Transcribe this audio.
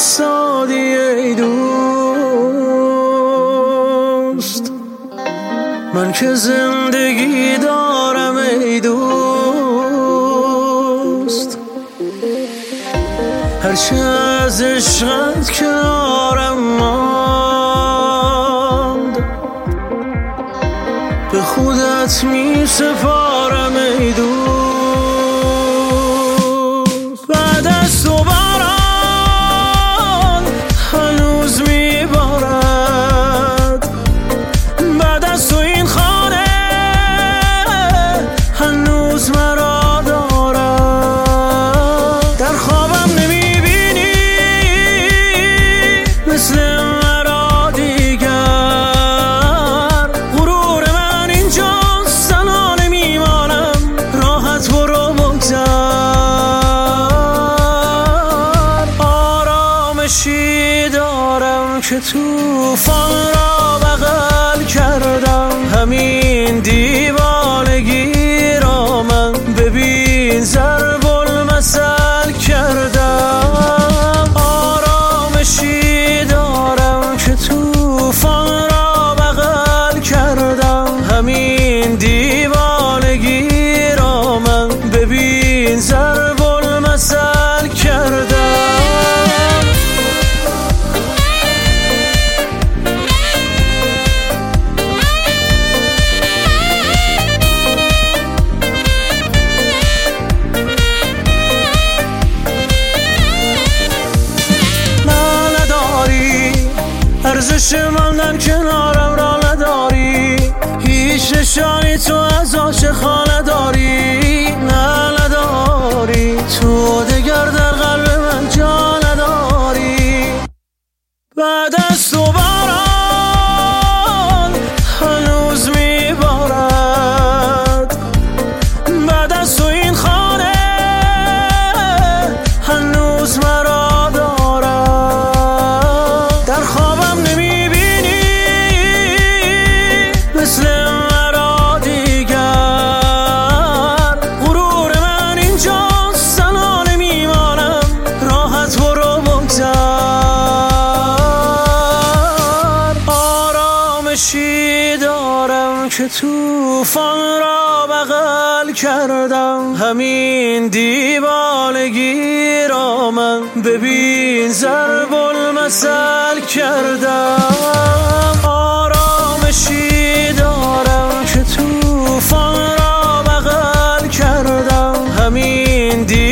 ایستادی ای دوست، من که زندگی دارم ای دوست، هرچه از عشقت کنارم ماند به خودت می سپارم ای دوست. بعد از تو باران هنوز می بارد، بعد از تو این خانه هنوز مرا دارد. در خوابم نمی بینی مثل مرا دیگر، غرور من اینجاست تنها نمیمانم، راحت برو بگذر. آرامشی دارم که طوفان را بغل کردم، همین دیوانگی را من ببین ضرب المثل کردم. آرامشی دارم که طوفان را بغل کردم، همین دیوانگی را من ببین ضرب المثل کردم. ارزش ماندن کنارم را نداری، هیچ نشانی تو از عاشقانه داری، نه نداری، تو دگر در قلب من جا نداری. بعد از تو باران هنوز می بارد، بعد از تو این خانه هنوز مرا دارد. در خوابم نمی بینی مثل مرا دیگر، غرور من اینجاست تنها نمیمانم، راحت برو بگذر. آرامشی دارم که طوفان را بغل کردم، همین دیوانگی را من ببین ضرب المثل کردم. آرامشی دارم که طوفان را بغل کردم، همین